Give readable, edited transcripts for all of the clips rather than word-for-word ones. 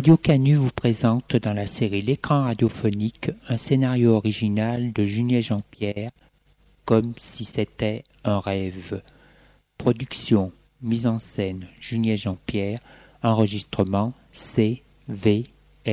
Radio Canu vous présente dans la série L'écran radiophonique un scénario original de Junier Jean-Pierre, Comme si c'était un rêve. Production, mise en scène Junier Jean-Pierre, enregistrement CVRP.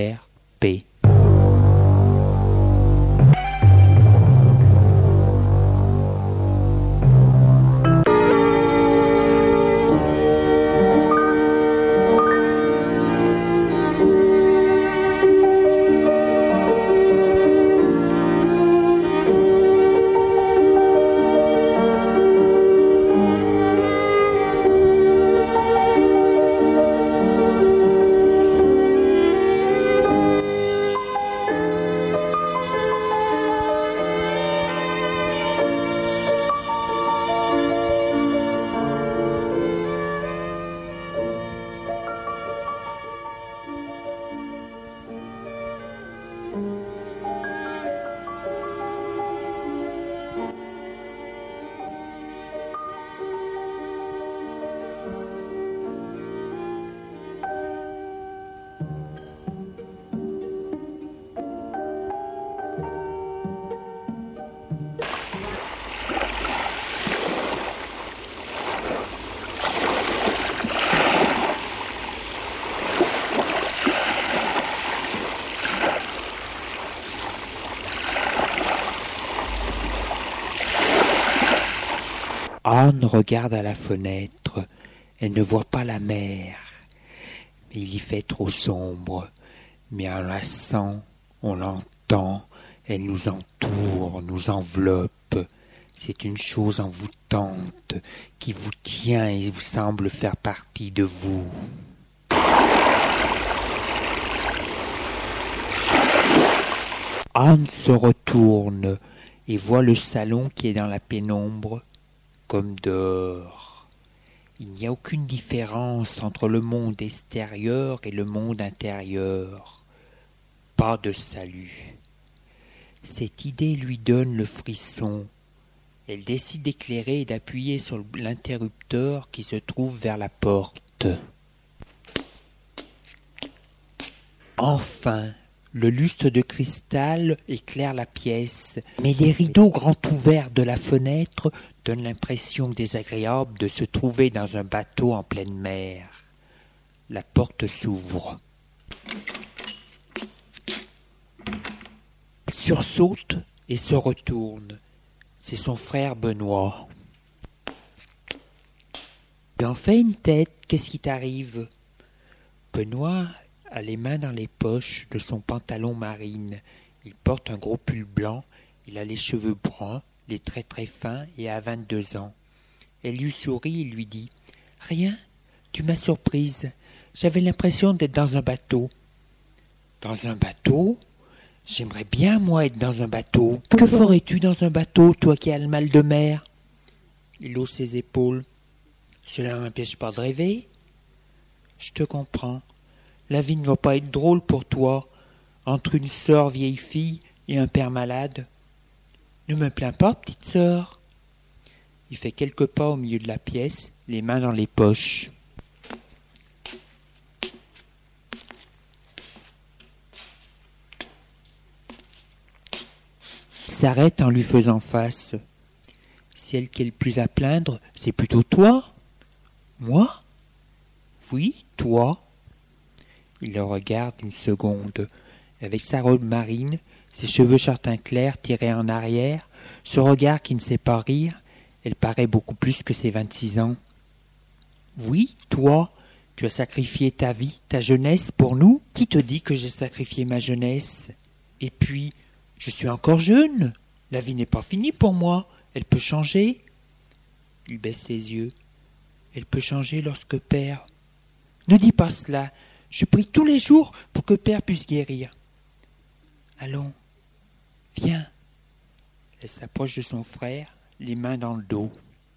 Anne regarde à la fenêtre. Elle ne voit pas la mer. Mais il y fait trop sombre. Mais on la sent, on l'entend. Elle nous entoure, nous enveloppe. C'est une chose envoûtante qui vous tient et vous semble faire partie de vous. Anne se retourne et voit le salon qui est dans la pénombre. Comme dehors. Il n'y a aucune différence entre le monde extérieur et le monde intérieur. Pas de salut. Cette idée lui donne le frisson. Elle décide d'éclairer et d'appuyer sur l'interrupteur qui se trouve vers la porte. Enfin, le lustre de cristal éclaire la pièce, mais les rideaux grands ouverts de la fenêtre donnent l'impression désagréable de se trouver dans un bateau en pleine mer. La porte s'ouvre. Il sursaute et se retourne. C'est son frère Benoît. Il en fait une tête. Qu'est-ce qui t'arrive? Benoît a les mains dans les poches de son pantalon marine. Il porte un gros pull blanc. Il a les cheveux bruns, les traits très fins et a 22 ans. Elle lui sourit et lui dit « Rien, tu m'as surprise. J'avais l'impression d'être dans un bateau. »« Dans un bateau? J'aimerais bien, moi, être dans un bateau. Que ferais-tu dans un bateau, toi qui as le mal de mer ?» Il hausse ses épaules. « Cela ne m'empêche pas de rêver. »« Je te comprends. La vie ne va pas être drôle pour toi, entre une sœur vieille fille et un père malade. Ne me plains pas, petite sœur. » Il fait quelques pas au milieu de la pièce, les mains dans les poches. Il s'arrête en lui faisant face. Celle qui est le plus à plaindre, c'est plutôt toi. Moi? Oui, toi. Il le regarde une seconde. Avec sa robe marine, ses cheveux châtain clair tirés en arrière, ce regard qui ne sait pas rire, elle paraît beaucoup plus que ses 26 ans. Oui, toi, tu as sacrifié ta vie, ta jeunesse pour nous. Qui te dit que j'ai sacrifié ma jeunesse? Et puis, je suis encore jeune. La vie n'est pas finie pour moi. Elle peut changer. Il baisse ses yeux. Elle peut changer lorsque Père... Ne dis pas cela. Je prie tous les jours pour que Père puisse guérir. Allons, viens. Elle s'approche de son frère, les mains dans le dos.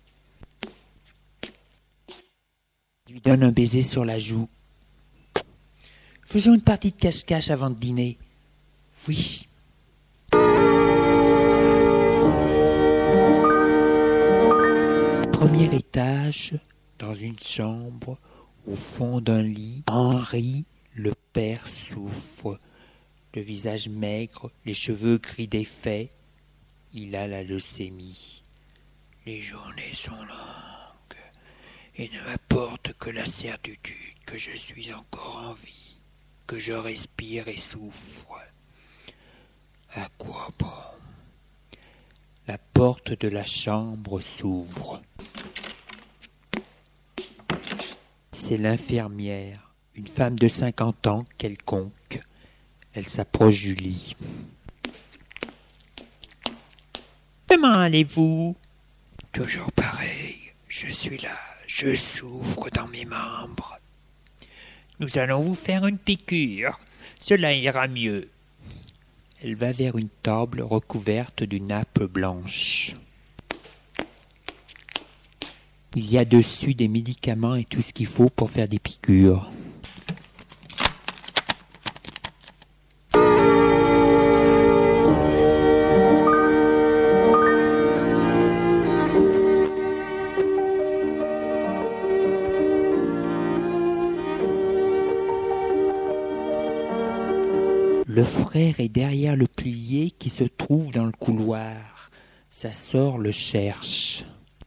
Il lui donne un baiser sur la joue. Faisons une partie de cache-cache avant de dîner. Oui. Premier étage, dans une chambre, au fond d'un lit, Henri, Le père souffre, le visage maigre, les cheveux gris défaits. Il a la leucémie. Les journées sont longues et ne m'apportent que la certitude que je suis encore en vie, que je respire et souffre. À quoi bon? La porte de la chambre s'ouvre. C'est l'infirmière, une femme de 50 ans quelconque. Elle s'approche du lit. Comment allez-vous? Toujours pareil, je suis là, je souffre dans mes membres. Nous allons vous faire une piqûre, cela ira mieux. Elle va vers une table recouverte d'une nappe blanche. Il y a dessus des médicaments et tout ce qu'il faut pour faire des piqûres. Le frère est derrière le pilier qui se trouve dans le couloir. Sa sœur le cherche.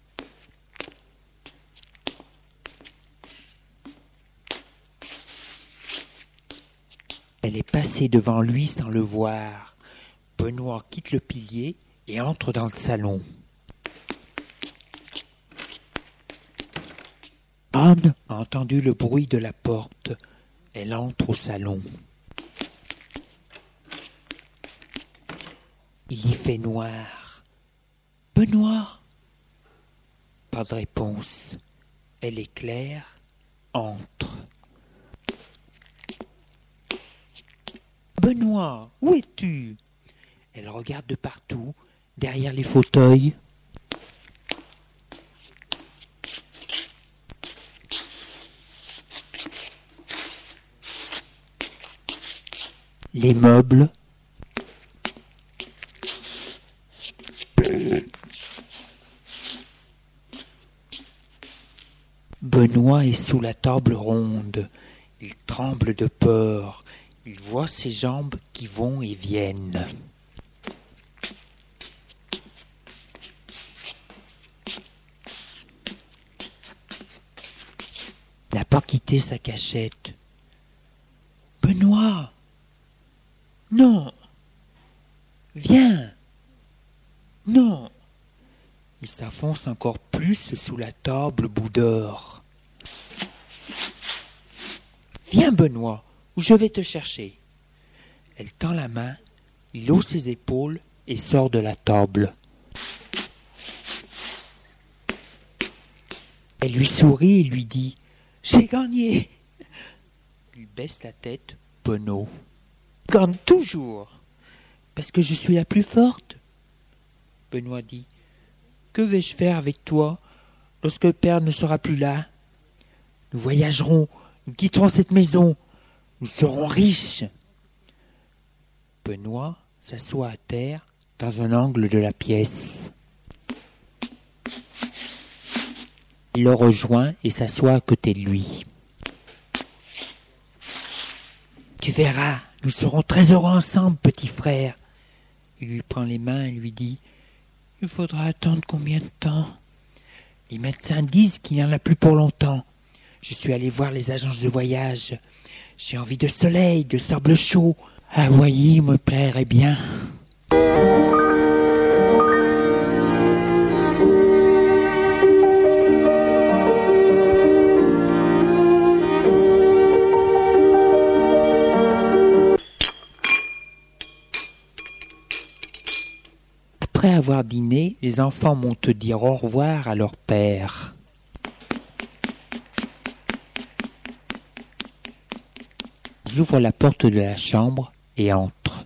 Elle est passée devant lui sans le voir. Benoît quitte le pilier et entre dans le salon. Anne a entendu le bruit de la porte. Elle entre au salon. Il y fait noir. Benoît? Pas de réponse. Elle éclaire, entre. Benoît, où es-tu? Elle regarde de partout, derrière les fauteuils. Les meubles. Benoît est sous la table ronde. Il tremble de peur. Il voit ses jambes qui vont et viennent. Il n'a pas quitté sa cachette. Benoît! Non! Viens! Non! Il s'enfonce encore plus sous la table boudeur. Viens, Benoît, ou je vais te chercher. Elle tend la main, il hausse ses épaules et sort de la table. Elle lui sourit et lui dit « J'ai gagné !» Il baisse la tête, penaud. « Je gagne toujours, parce que je suis la plus forte. » Benoît dit « Que vais-je faire avec toi lorsque le père ne sera plus là? Nous voyagerons, nous quitterons cette maison, nous serons riches. » Benoît s'assoit à terre dans un angle de la pièce. Il le rejoint et s'assoit à côté de lui. « Tu verras, nous serons très heureux ensemble, petit frère. » Il lui prend les mains et lui dit « Il faudra attendre combien de temps? Les médecins disent qu'il n'y en a plus pour longtemps. Je suis allé voir les agences de voyage. J'ai envie de soleil, de sable chaud. Hawaï me plairait bien. » Après avoir dîné, les enfants montent dire au revoir à leur père. Ils ouvrent la porte de la chambre et entrent.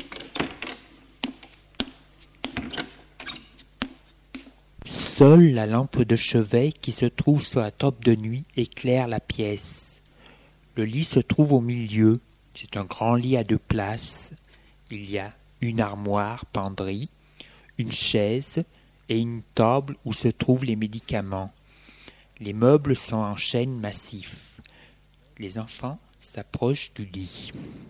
Seule la lampe de chevet qui se trouve sur la table de nuit éclaire la pièce. Le lit se trouve au milieu. C'est un grand lit à 2 places. Il y a une armoire penderie, une chaise et une table où se trouvent les médicaments. Les meubles sont en chêne massif. Les enfants s'approche du lit.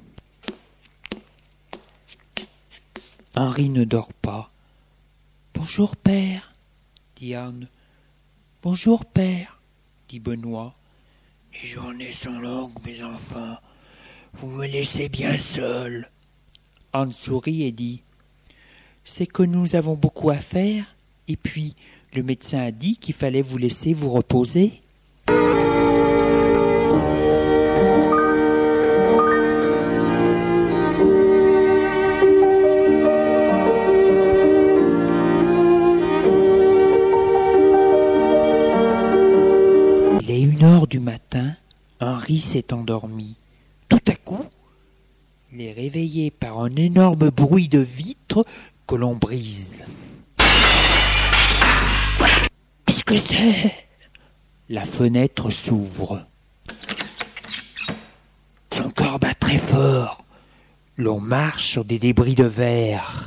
Henri ne dort pas. « Bonjour, père, dit Anne. « Bonjour, père, dit Benoît. Les journées sont longues, mes enfants. Vous me laissez bien seul. Anne sourit et dit « C'est que nous avons beaucoup à faire, et puis le médecin a dit qu'il fallait vous laisser vous reposer. » Il est 1h du matin, Henri s'est endormi. Tout à coup, il est réveillé par un énorme bruit de vitres que l'on brise. Qu'est-ce que c'est ? La fenêtre s'ouvre. Son cœur bat très fort. L'on marche sur des débris de verre.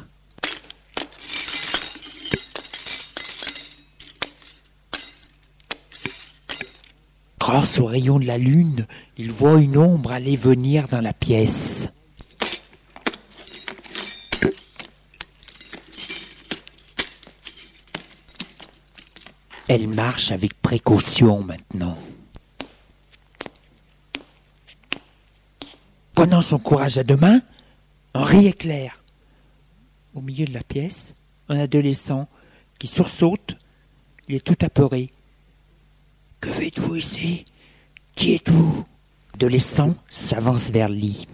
Grâce aux rayons de la lune, il voit une ombre aller venir dans la pièce. Elle marche avec précaution maintenant. Prenant son courage à deux mains, Henri éclaire. Au milieu de la pièce, un adolescent qui sursaute. Il est tout apeuré. « Que faites-vous ici ? Qui êtes-vous » L'adolescent s'avance vers le lit.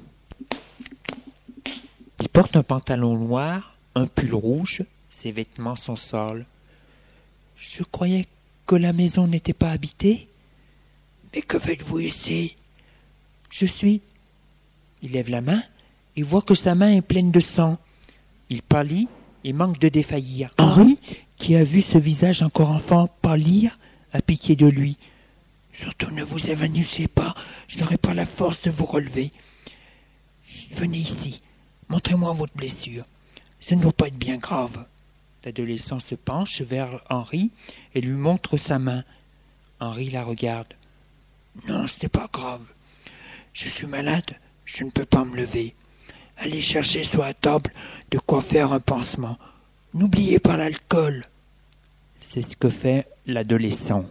Il porte un pantalon noir, un pull rouge, ses vêtements sont sales. « Je croyais que la maison n'était pas habitée. »« Mais que faites-vous ici ?»« Je suis... » Il lève la main et voit que sa main est pleine de sang. Il pâlit et manque de défaillir. Henri, qui a vu ce visage encore enfant pâlir, a pitié de lui. « Surtout ne vous évanouissez pas, je n'aurai pas la force de vous relever. Venez ici, montrez-moi votre blessure. Ça ne doit pas être bien grave. » L'adolescent se penche vers Henri et lui montre sa main. Henri la regarde. « Non, ce n'est pas grave. Je suis malade, je ne peux pas me lever. Allez chercher sur la table de quoi faire un pansement. N'oubliez pas l'alcool. » C'est ce que fait l'adolescent.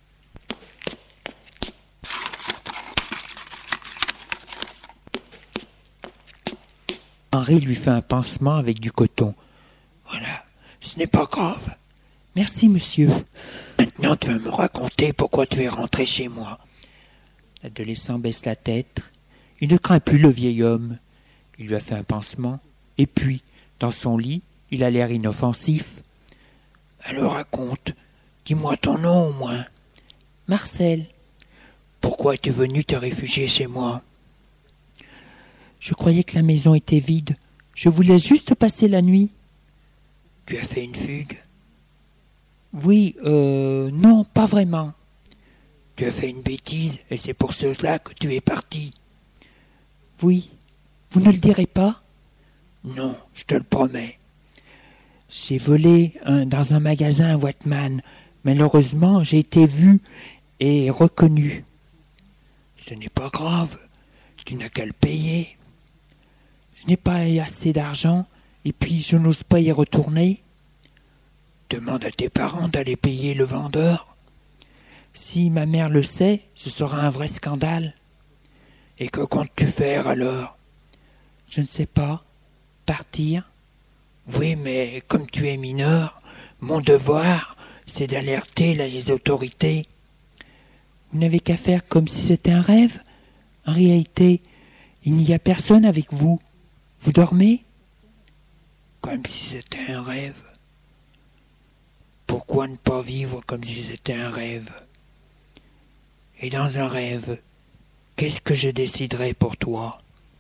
Henri lui fait un pansement avec du coton. « Voilà, ce n'est pas grave. Merci, monsieur. Maintenant, tu vas me raconter pourquoi tu es rentré chez moi. » L'adolescent baisse la tête. Il ne craint plus le vieil homme. Il lui a fait un pansement. Et puis, dans son lit, il a l'air inoffensif. « Alors raconte. Dis-moi ton nom au moins. »« Marcel. »« Pourquoi es-tu venu te réfugier chez moi ?»« Je croyais que la maison était vide. Je voulais juste passer la nuit. »« Tu as fait une fugue ?»« Oui, non, pas vraiment. »« Tu as fait une bêtise et c'est pour cela que tu es parti. »« Oui. Vous ne le direz pas ?»« Non, je te le promets. » J'ai volé dans un magasin à Wattman. Malheureusement, j'ai été vu et reconnu. Ce n'est pas grave. Tu n'as qu'à le payer. Je n'ai pas assez d'argent et puis je n'ose pas y retourner. Demande à tes parents d'aller payer le vendeur. Si ma mère le sait, ce sera un vrai scandale. Et que comptes-tu faire alors ? Je ne sais pas. Partir ? Oui, mais comme tu es mineur, mon devoir, c'est d'alerter les autorités. Vous n'avez qu'à faire comme si c'était un rêve. En réalité, il n'y a personne avec vous. Vous dormez ? Comme si c'était un rêve. Pourquoi ne pas vivre comme si c'était un rêve ? Et dans un rêve, qu'est-ce que je déciderais pour toi ?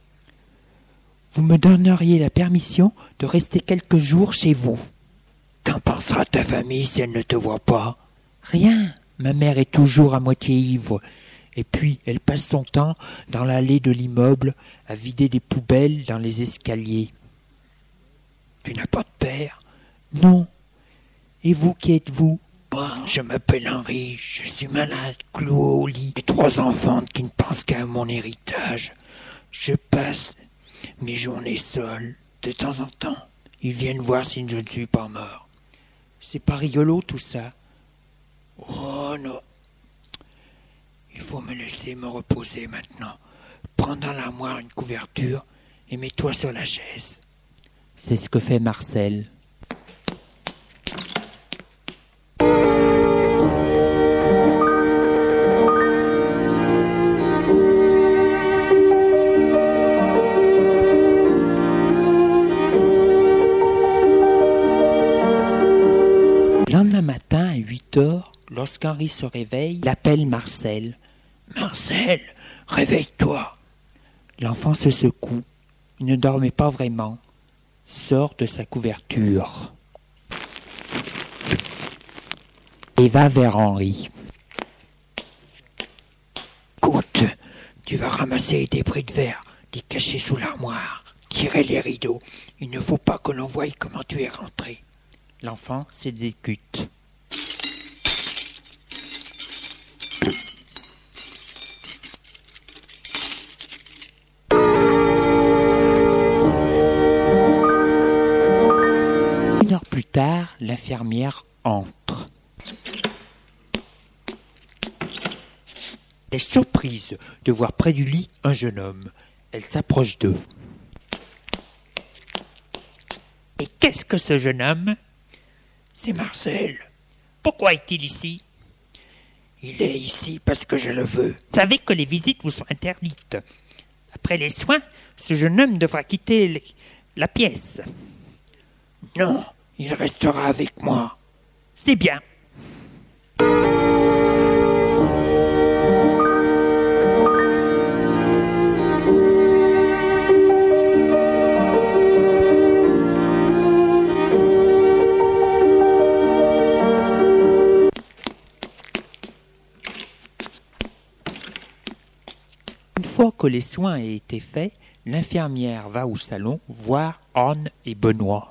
Vous me donneriez la permission de rester quelques jours chez vous. Qu'en pensera ta famille si elle ne te voit pas ? Rien. Ma mère est toujours à moitié ivre. Et puis, elle passe son temps dans l'allée de l'immeuble à vider des poubelles dans les escaliers. Tu n'as pas de père ? Non. Et vous, qui êtes-vous ? Moi, je m'appelle Henri, je suis malade, cloué au lit. J'ai 3 enfants qui ne pensent qu'à mon héritage. Je passe mes journées seul. De temps en temps, ils viennent voir si je ne suis pas mort. C'est pas rigolo tout ça. Oh non. Il faut me laisser me reposer maintenant. Prends dans l'armoire une couverture et mets-toi sur la chaise. C'est ce que fait Marcel. Le lendemain matin, à 8h, lorsqu'Henri se réveille, il appelle Marcel. « Marcel, réveille-toi !» L'enfant se secoue. Il ne dormait pas vraiment. Sort de sa couverture et va vers Henri. « Écoute, tu vas ramasser les débris de verre, les cacher sous l'armoire, tirer les rideaux. Il ne faut pas que l'on voie comment tu es rentré. » L'enfant s'exécute. Une heure plus tard, l'infirmière entre. Elle est surprise de voir près du lit un jeune homme. Elle s'approche d'eux. « Et qu'est-ce que ce jeune homme ?»« C'est Marcel. »« Pourquoi est-il ici ?»« Il est ici parce que je le veux. »« Vous savez que les visites vous sont interdites. Après les soins, ce jeune homme devra quitter la pièce. »« Non, il restera avec moi. »« C'est bien. » Une fois que les soins aient été faits, l'infirmière va au salon voir Anne et Benoît.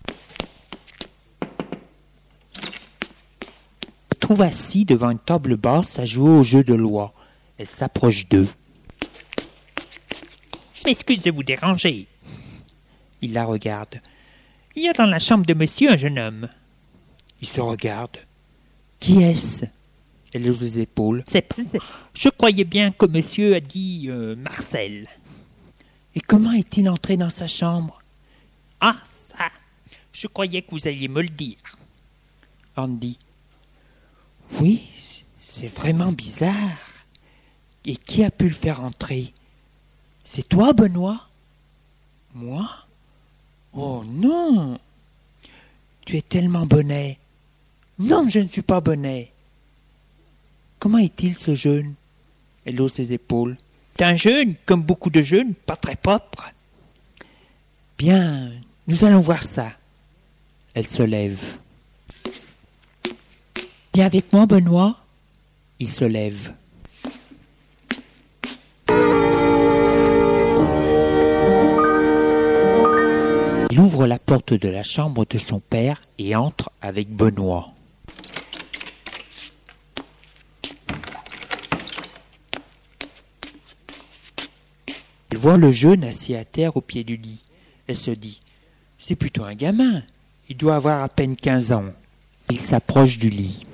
Elle trouve assis devant une table basse à jouer au jeu de loi. Elle s'approche d'eux. « M'excuse de vous déranger. » Il la regarde. « Il y a dans la chambre de monsieur un jeune homme. » Il se regarde. « Qui est-ce » Elle hausse les épaules. « Je croyais bien que monsieur a dit Marcel. » « Et comment est-il entré dans sa chambre ?»« Ah, ça, je croyais que vous alliez me le dire. » Anne dit. « Oui, c'est vraiment bizarre. Et qui a pu le faire entrer ? C'est toi, Benoît ? » ?»« Moi ? Oh non ! Tu es tellement bonnet. »« Non, je ne suis pas bonnet. » « Comment est-il ce jeune ?» Elle hausse ses épaules. « C'est un jeune, comme beaucoup de jeunes, pas très propre. »« Bien, nous allons voir ça. » Elle se lève. « Viens avec moi, Benoît. » Il se lève. Il ouvre la porte de la chambre de son père et entre avec Benoît. Elle voit le jeune assis à terre au pied du lit. Elle se dit « C'est plutôt un gamin. Il doit avoir à peine 15 ans. » Il s'approche du lit.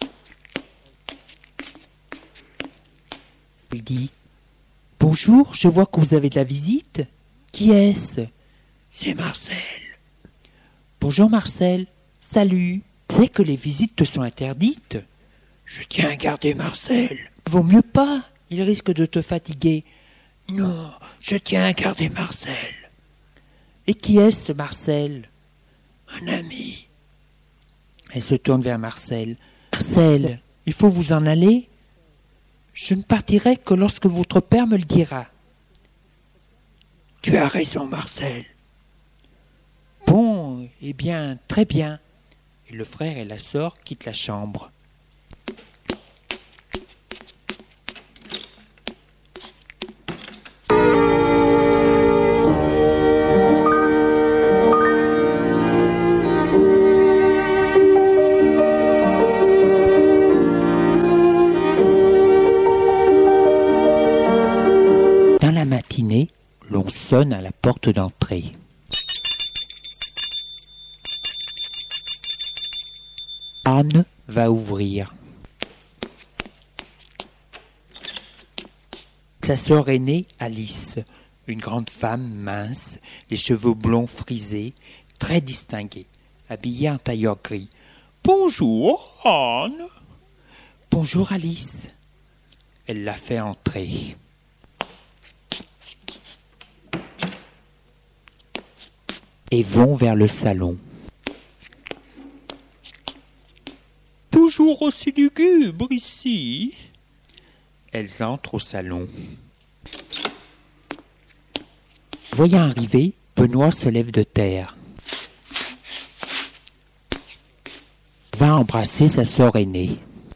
Il dit « Bonjour, je vois que vous avez de la visite. Qui est-ce ?»« C'est Marcel. »« Bonjour Marcel. Salut. Tu sais que les visites te sont interdites. »« Je tiens à garder Marcel. »« Vaut mieux pas. Il risque de te fatiguer. »« Non, je tiens à garder Marcel. »« Et qui est-ce, ce Marcel ?»« Un ami. » Elle se tourne vers Marcel. « Marcel, il faut vous en aller. Je ne partirai que lorsque votre père me le dira. »« Tu as raison, Marcel. »« Bon, eh bien, très bien. » Et le frère et la sœur quittent la chambre. sonne à la porte d'entrée. Anne va ouvrir. Sa sœur aînée, Alice, une grande femme mince, les cheveux blonds frisés, très distinguée, habillée en tailleur gris. « Bonjour, Anne. »« Bonjour, Alice. » Elle l'a fait entrer. Et vont vers le salon. « Toujours aussi lugubre ici. » Elles entrent au salon. Voyant arriver, Benoît se lève de terre. Va embrasser sa sœur aînée.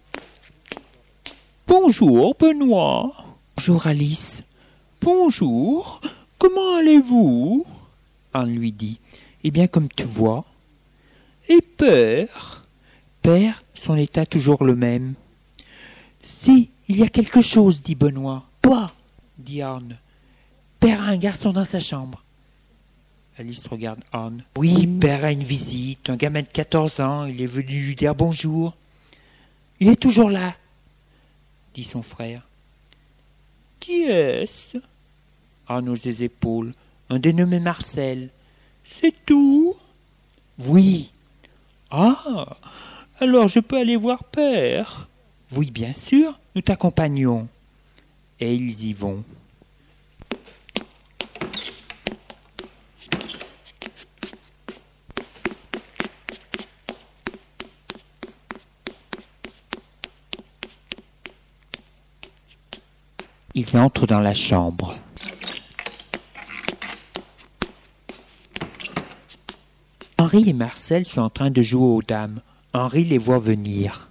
« Bonjour, Benoît. »« Bonjour, Alice. »« Bonjour. Comment allez-vous » Anne lui dit. « Eh bien, comme tu vois. »« Et père ?»« Père, son état toujours le même. »« Si, il y a quelque chose, dit Benoît. »« Toi, dit Anne. »« Père a un garçon dans sa chambre. » Alice regarde Anne. « Oui, père a une visite, un gamin de 14 ans, il est venu lui dire bonjour. »« Il est toujours là, dit son frère. »« Qui est-ce » Anne hausse les épaules. « Un dénommé Marcel. »« C'est tout ?»« Oui. »« Ah, alors je peux aller voir père ?»« Oui, bien sûr, nous t'accompagnons. » Et ils y vont. Ils entrent dans la chambre. Henri et Marcel sont en train de jouer aux dames. Henri les voit venir.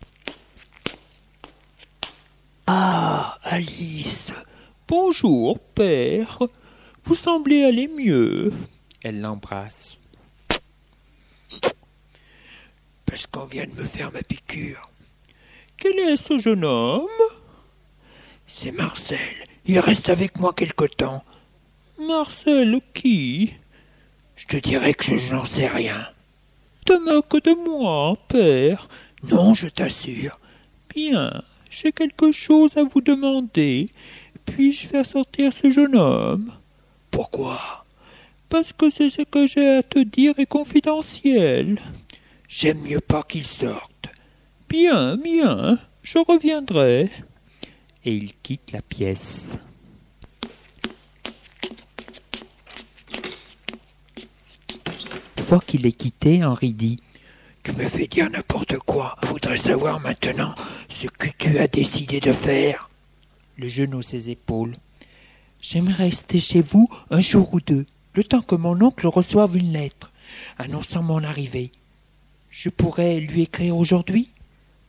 « Ah, Alice. Bonjour, père. Vous semblez aller mieux. » Elle l'embrasse. « Parce qu'on vient de me faire ma piqûre. »« Quel est ce jeune homme ?»« C'est Marcel. Il reste avec moi quelque temps. »« Marcel qui ?»« Je te dirai que je n'en sais rien. »« Te moques de moi, père ?»« Non, je t'assure. »« Bien, j'ai quelque chose à vous demander. Puis-je faire sortir ce jeune homme ?»« Pourquoi ?»« Parce que c'est ce que j'ai à te dire est confidentiel. »« J'aime mieux pas qu'il sorte. »« Bien, bien, je reviendrai. » Et il quitte la pièce. Une fois qu'il est quitté, Henri dit « Tu me fais dire n'importe quoi. Je voudrais savoir maintenant ce que tu as décidé de faire. » Le jeune hausse ses épaules. « J'aimerais rester chez vous un jour ou deux, le temps que mon oncle reçoive une lettre annonçant mon arrivée. Je pourrais lui écrire aujourd'hui ?»« Bien. »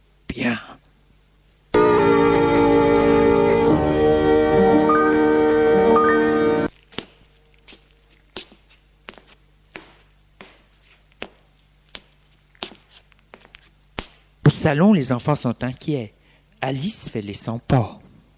Au salon, les enfants sont inquiets. Alice fait les 100 pas.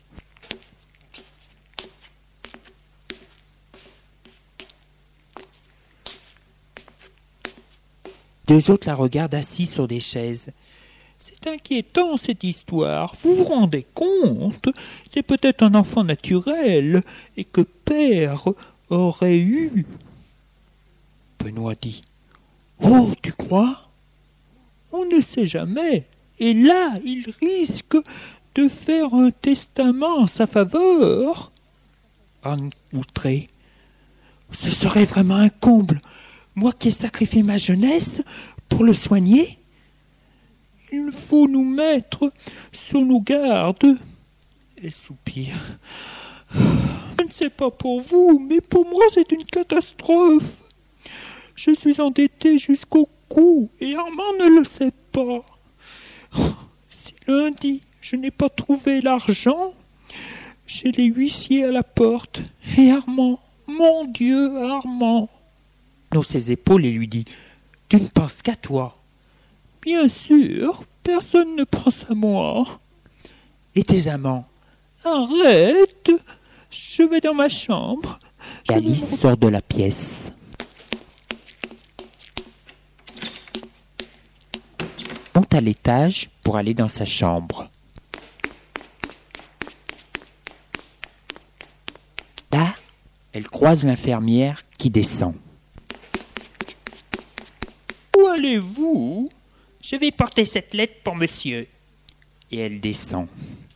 Deux autres la regardent assise sur des chaises. « C'est inquiétant cette histoire. Vous vous rendez compte? C'est peut-être un enfant naturel et que père aurait eu. » Benoît dit « Oh, tu crois? On ne sait jamais. Et là, il risque de faire un testament en sa faveur. » Anne outrée. « Ce serait vraiment un comble. Moi qui ai sacrifié ma jeunesse pour le soigner. Il faut nous mettre sur nos gardes. » Elle soupire. « Je ne sais pas pour vous, mais pour moi c'est une catastrophe. Je suis endettée jusqu'au cou et Armand ne le sait pas. Si lundi je n'ai pas trouvé l'argent, j'ai les huissiers à la porte. Et Armand, mon Dieu, Armand !» Il hausse ses épaules et lui dit « Tu ne penses qu'à toi. »« Bien sûr, personne ne pense à moi. »« Et tes amants ?»« Arrête, je vais dans ma chambre. Alice sort de la pièce. Monte à l'étage pour aller dans sa chambre. Là, elle croise l'infirmière qui descend. Où allez-vous ? Je vais porter cette lettre pour monsieur. Et elle descend.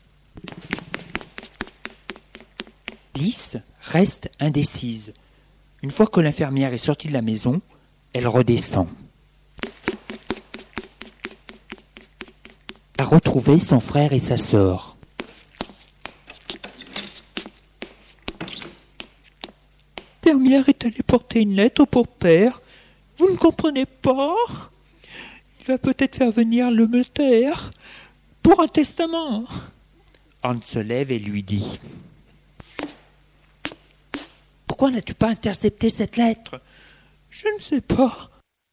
Alice reste indécise. Une fois que l'infirmière est sortie de la maison, elle redescend. Elle a retrouvé son frère et sa sœur. L'infirmière est allée porter une lettre pour père. Vous ne comprenez pas ? Il va peut-être faire venir le notaire pour un testament. Anne se lève et lui dit : Pourquoi n'as-tu pas intercepté cette lettre ? Je ne sais pas.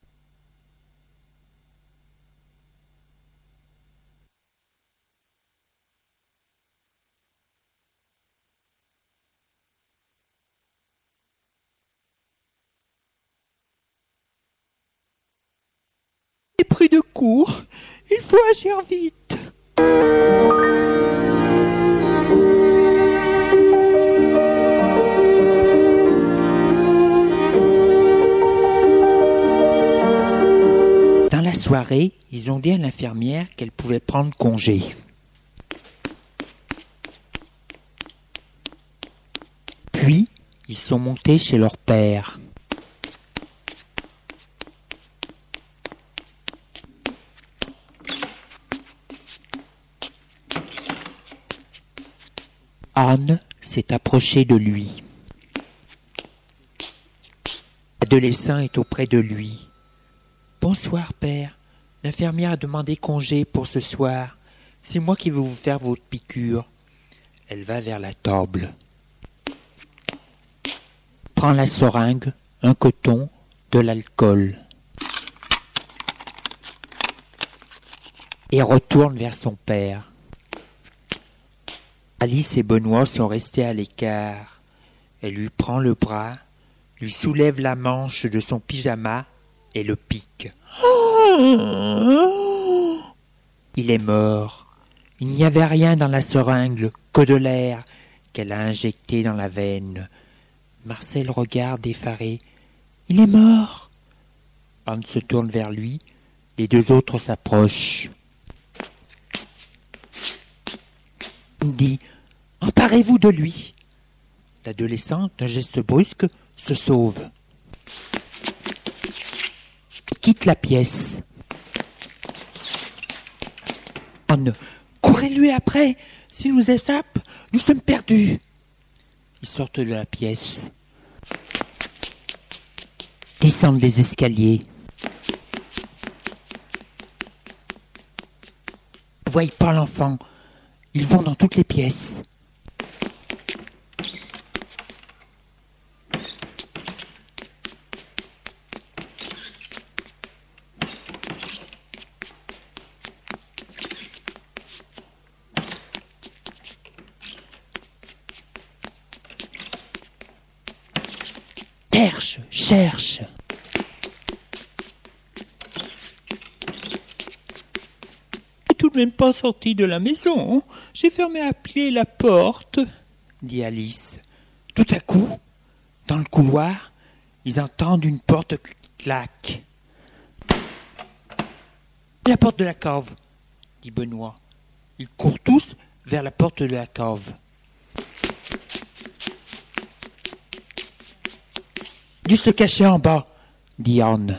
J'ai pris de court. Il faut agir vite. Dans la soirée, ils ont dit à l'infirmière qu'elle pouvait prendre congé. Puis, ils sont montés chez leur père. Anne s'est approchée de lui. L'adolescent est auprès de lui. « Bonsoir, père. L'infirmière a demandé congé pour ce soir. C'est moi qui vais vous faire votre piqûre. » Elle va vers la table. Prend la seringue, un coton, de l'alcool. Et retourne vers son père. Alice et Benoît sont restés à l'écart. Elle lui prend le bras, lui soulève la manche de son pyjama et le pique. Il est mort. Il n'y avait rien dans la seringue que de l'air qu'elle a injecté dans la veine. Marcel regarde effaré. Il est mort. Anne se tourne vers lui. Les deux autres s'approchent. Il dit : Emparez-vous de lui. L'adolescent, d'un geste brusque, se sauve. Il quitte la pièce. Anne : Courez-lui après. S'il nous échappe, nous sommes perdus. Ils sortent de la pièce. Descendent les escaliers. Ne voient pas l'enfant. Ils vont dans toutes les pièces. Cherche. Tout de même pas sorti de la maison. J'ai fermé à pied la porte, dit Alice. Tout à coup, dans le couloir, ils entendent une porte qui claque. La porte de la cave, dit Benoît. Ils courent tous vers la porte de la cave. Dû se cacher en bas, dit Anne.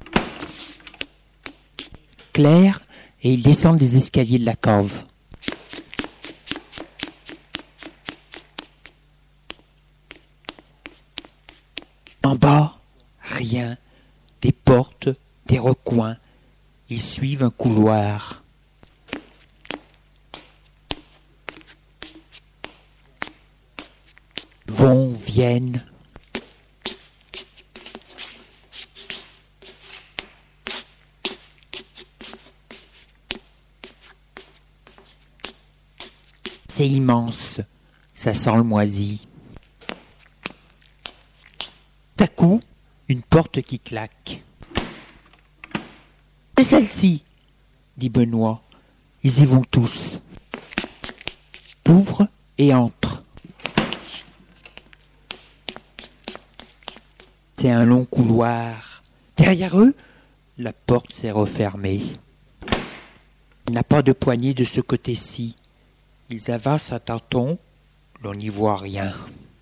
Claire et ils descendent les escaliers de la cave. En bas, rien. Des portes, des recoins. Ils suivent un couloir. Vont, viennent. C'est immense, ça sent le moisi. à coup, une porte qui claque. « C'est celle-ci !» dit Benoît. Ils y vont tous. Ouvre et entre. C'est un long couloir. Derrière eux, la porte s'est refermée. Il n'y a pas de poignée de ce côté-ci. Ils avancent à tâtons, l'on n'y voit rien.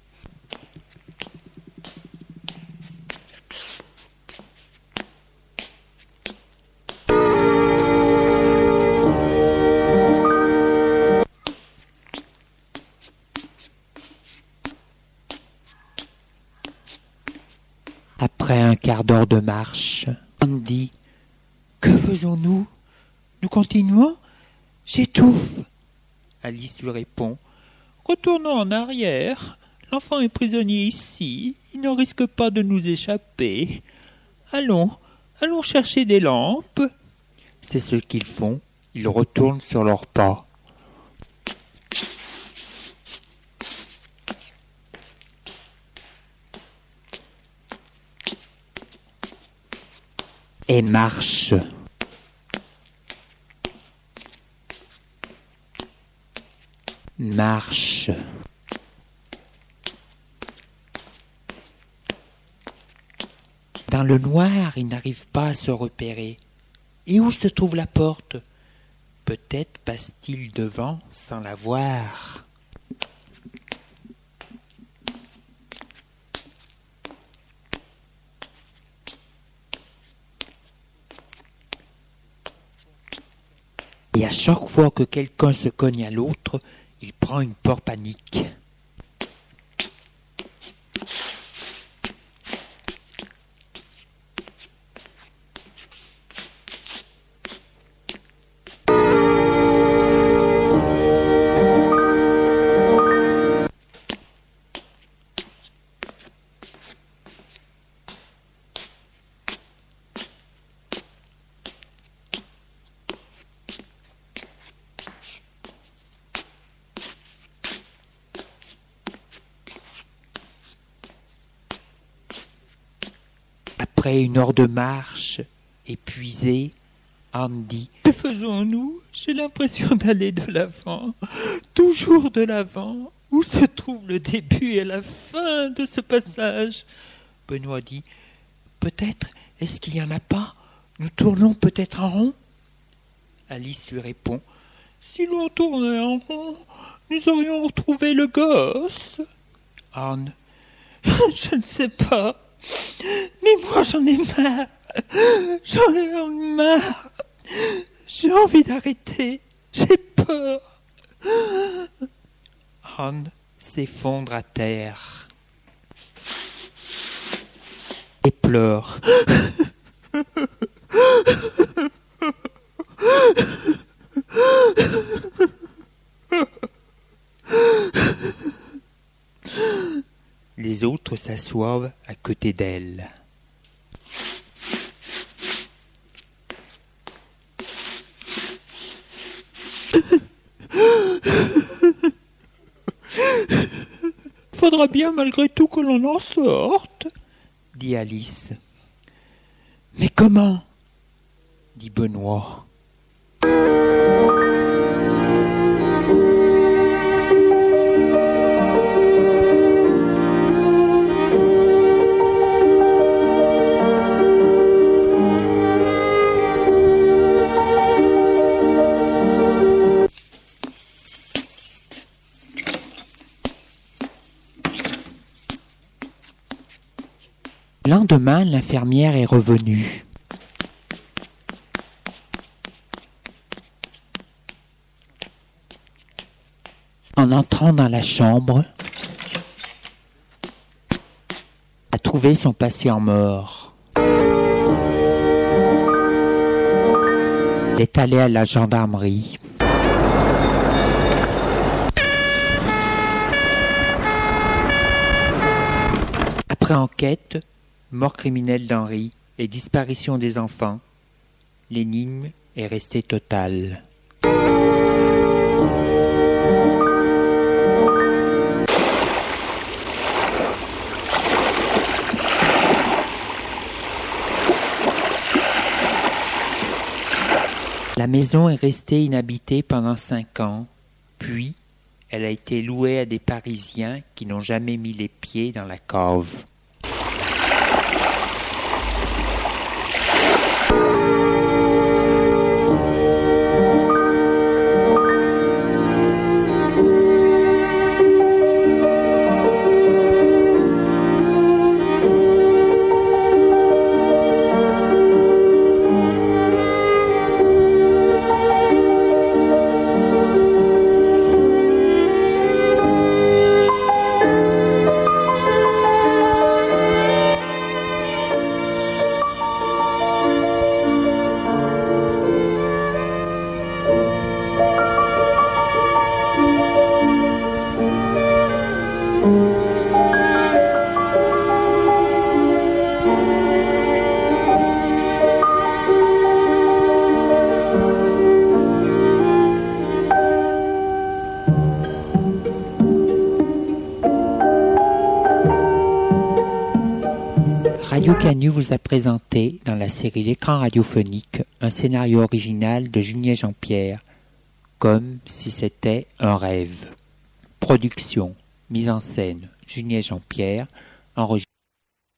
Après un quart d'heure de marche, on dit « Que faisons-nous ? Nous continuons ? J'étouffe !» Alice lui répond « Retournons en arrière. L'enfant est prisonnier ici. Il ne risque pas de nous échapper. Allons chercher des lampes. » C'est ce qu'ils font. Ils retournent sur leurs pas. Et marche. Marche. Dans le noir, ils n'arrivent pas à se repérer. Et où se trouve la porte ? Peut-être passe-t-il devant sans la voir. Et à chaque fois que quelqu'un se cogne à l'autre, il prend une peur panique. Après une heure de marche, épuisé, Anne dit « Que faisons-nous ? J'ai l'impression d'aller de l'avant, toujours de l'avant. Où se trouve le début et la fin de ce passage ?» Benoît dit « Peut-être est-ce qu'il n'y en a pas ? Nous tournons peut-être en rond ?» Alice lui répond « Si l'on tournait en rond, nous aurions retrouvé le gosse. » Anne « Je ne sais pas. Mais moi j'en ai marre. J'en ai marre. J'ai envie d'arrêter. J'ai peur. » Anne s'effondre à terre et pleure. Les autres s'assoient à côté d'elle. Faudra bien malgré tout que l'on en sorte, dit Alice. Mais comment ? Dit Benoît. Le lendemain, l'infirmière est revenue. En entrant dans la chambre, a trouvé son patient mort. Elle est allée à la gendarmerie. Après enquête, mort criminelle d'Henri et disparition des enfants, l'énigme est restée totale. La maison est restée inhabitée pendant 5 ans, puis elle a été louée à des Parisiens qui n'ont jamais mis les pieds dans la cave. Radio Canu vous a présenté, dans la série L'écran radiophonique, un scénario original de Julien Jean-Pierre, comme si c'était un rêve. Production, mise en scène, Julien Jean-Pierre, enregistré.